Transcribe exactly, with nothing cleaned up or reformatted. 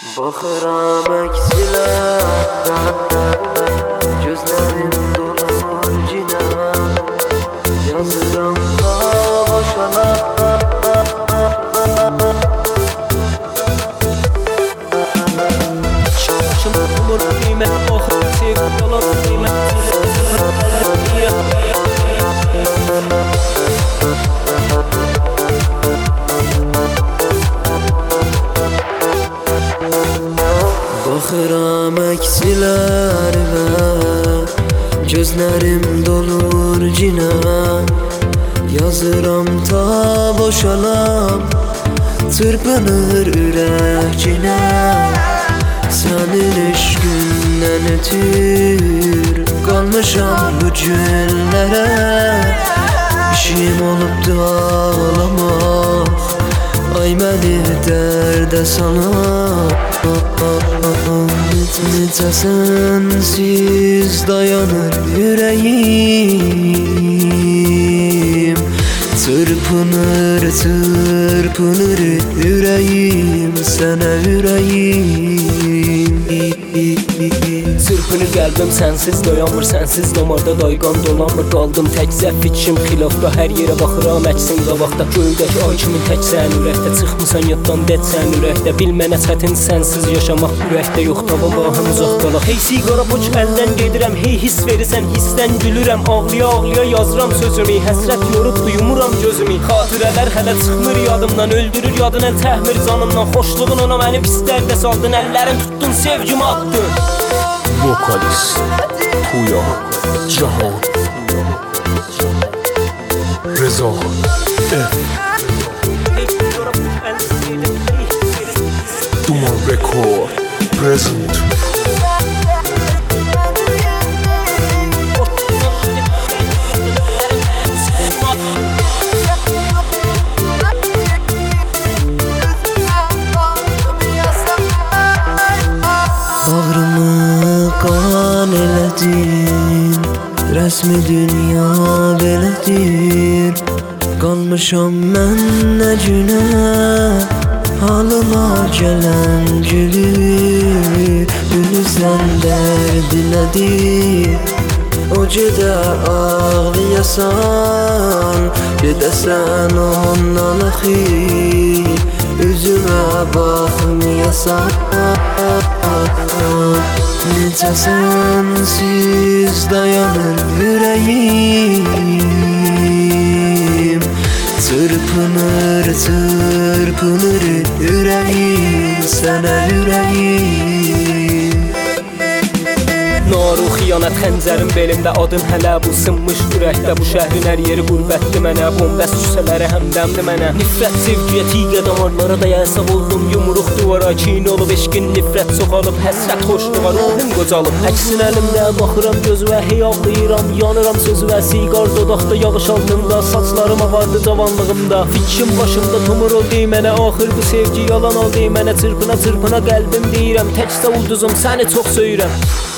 Baxıram əksilə, gözlərim dolar cinə, yazıram da başana. Şaşım umur qiymət, oxu sevgi dolar qiymət. Baxıram əksilərə, gözlərim dolur cinə, yazıram ta boşalam, çırpınır ürək cinə. Sənin eşqindən ötür qalmışam bu günlərə, işim olubdu ağlamaq, ay məni dərdə salam. Necə sənsiz dayanır ürəyim, çırpınır, çırpınır ürəyim, sənə ürəyim. Çırpınır qəlbim sənsiz, dayanmır sənsiz, damarda dayqan dolanmır, qaldım təkcə fikrim xilafda, hər yerə baxıram əksin qabaqda. Göydəki ay kimi tək sən ürəkdə, çıxmısan yaddan dət sən ürəkdə, bil mənə çətin sənsiz yaşamaq, ürəkdə yox tavan bahım uzaq qalaq. Hey siqara poç əldən gedirəm, hey hiss verirsən hissdən gülürəm, ağlaya ağlaya yazıram sözümü, həsrət yorub duyumuram gözümü. Xatirələr hələ çıxmır yadımdan, öldürür yadın əl təhmir canımdan, xoşluğun ona məni pislərdə saldın, əllərin tuttun sevgimi attın. Vokalist Puya Cahan Reza F Duman Record Present. Bağrımı qan elədin, rəsmi dünya belədir. Qalmışam mən nə günə, halıma gələn gülür. Gülürsən dərdi nədir, o gedə ağlayasan, gedəsən ondan axı, üzümə baxmayasan. Necə sənsiz dayanır ürəyim, çırpınır, çırpınır ürəyim, sənə ürəyim. Naru xiyanət xəncərim belimdə, adım hələ bu sınmış ürəkdə. Bu şəhrin hər yeri qürbətli mənə, bombəs küsələri həmdəmli mənə. Nifrət sevgiyə tiqə damarlara dayasaq oldum, yumruq duvara kin olub, eşqin nifrət soxalıb, həsrət xoşluğa ruhum qocalıb. Əksin əlimdə baxıram gözüvə, hey ağlayıram, yanıram sözüvə. Siqar dodaqda yağış altında, saçlarım ağardı cavanlığımda. Fikrim başımda tumur oldu mənə, axır bu sevgi yalan oldu mənə. Çırpına çırpına qəlbim deyirəm, təkcə ulduzum səni çox söyürəm.